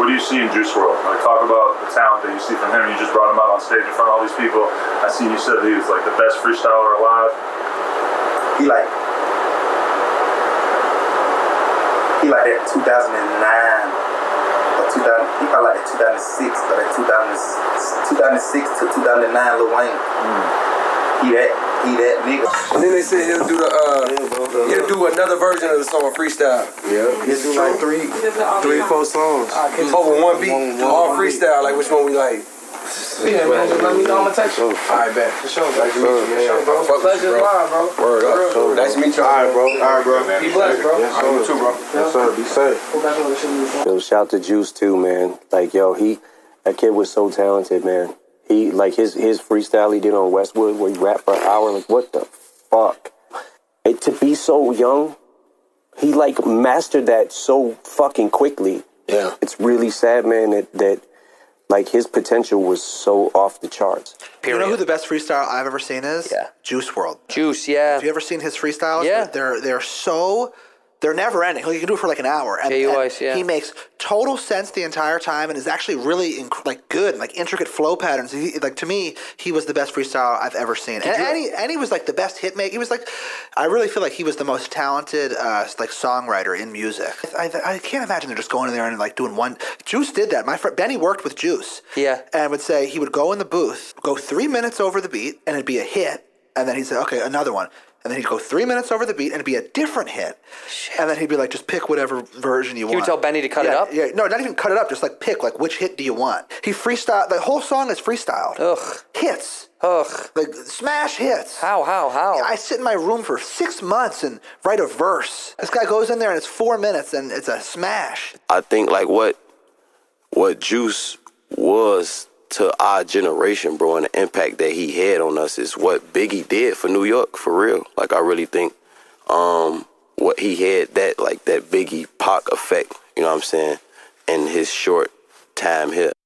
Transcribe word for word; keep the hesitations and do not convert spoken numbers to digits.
what do you see in Juice world? Like, talk about the talent that you see from him. You just brought him out on stage in front of all these people. I seen you said that he was like the best freestyler alive. He like, he like that two thousand nine or two thousand. He probably like that two thousand six or that two thousand six to two thousand nine Lil Wayne. Mm. He that, he that nigga. And then they said he'll do the, uh, he'll do another version of the song freestyle. Yeah, he'll do like three, three, four songs. Over one beat, all freestyle, like which one we like. Yeah, man, just let me know. I'm gonna text you. All right, bet. For sure, bro. Nice to meet you, man. Bro. Pleasure live, bro. Word up. Bro. Nice to meet you. All right, bro. All right, bro. Be blessed, bro. Yes, sir. You too, bro. Yes, sir. Be safe. Yo, shout to Juice too, man. Like, yo, he, that kid was so talented, man. He, like, his his freestyle he did on Westwood where he rapped for an hour, like, what the fuck? And to be so young, he, like, mastered that so fucking quickly. Yeah. It's really sad, man, that, that like, his potential was so off the charts. Period. You know who the best freestyle I've ever seen is? Yeah. Juice world. Juice, yeah. Have you ever seen his freestyles? Yeah. They're, they're so... They're never ending. Like, you can do it for like an hour. And, J U and S, yeah. he makes total sense the entire time and is actually really inc- like good and like intricate flow patterns. He, like to me, he was the best freestyle I've ever seen. And, and, he, and he was like the best hit maker. He was like, I really feel like he was the most talented uh, like songwriter in music. I, I, I can't imagine they're just going in there and like doing one. Juice did that. My friend Benny worked with Juice. Yeah. And would say he would go in the booth, go three minutes over the beat, and it'd be a hit. And then he'd say, okay, another one. And then he'd go three minutes over the beat and it'd be a different hit. Shit. And then he'd be like, just pick whatever version you He want. would tell Benny to cut yeah, it up? Yeah, no, not even cut it up. Just like pick, like which hit do you want? He freestyle. The whole song is freestyled. Ugh. Hits. Ugh. Like smash hits. How, how, how? I sit in my room for six months and write a verse. This guy goes in there and it's four minutes and it's a smash. I think, like, what what Juice was to our generation, bro, and the impact that he had on us is what Biggie did for New York, for real. Like, I really think um, what he had, that, like, that Biggie Pac effect, you know what I'm saying, in his short time here.